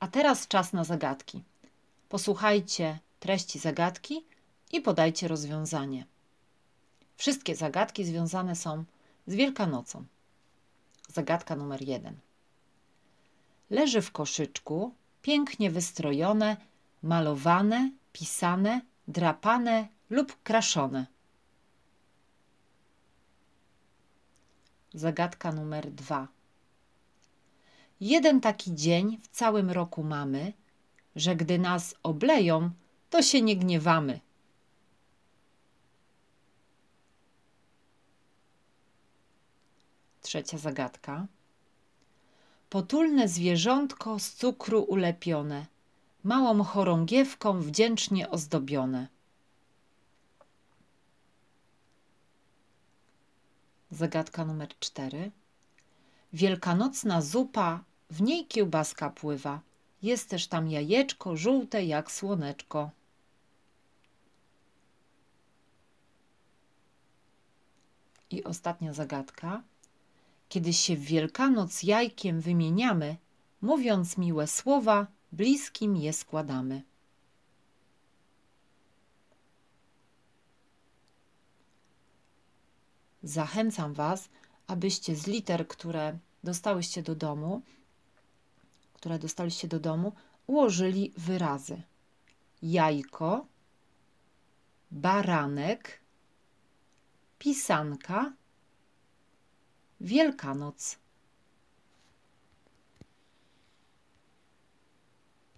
A teraz czas na zagadki. Posłuchajcie treści zagadki i podajcie rozwiązanie. Wszystkie zagadki związane są z Wielkanocą. Zagadka numer 1. Leży w koszyczku, pięknie wystrojone, malowane, pisane, drapane lub kraszone. Zagadka numer 2. Jeden taki dzień w całym roku mamy, że gdy nas obleją, to się nie gniewamy. Trzecia zagadka. Potulne zwierzątko z cukru ulepione, małą chorągiewką wdzięcznie ozdobione. Zagadka numer 4. Wielkanocna zupa, w niej kiełbaska pływa. Jest też tam jajeczko żółte jak słoneczko. I ostatnia zagadka. Kiedy się w Wielkanoc jajkiem wymieniamy, mówiąc miłe słowa, bliskim je składamy. Zachęcam Was, abyście z liter, które dostaliście do domu, ułożyli wyrazy. Jajko, baranek, pisanka, Wielkanoc.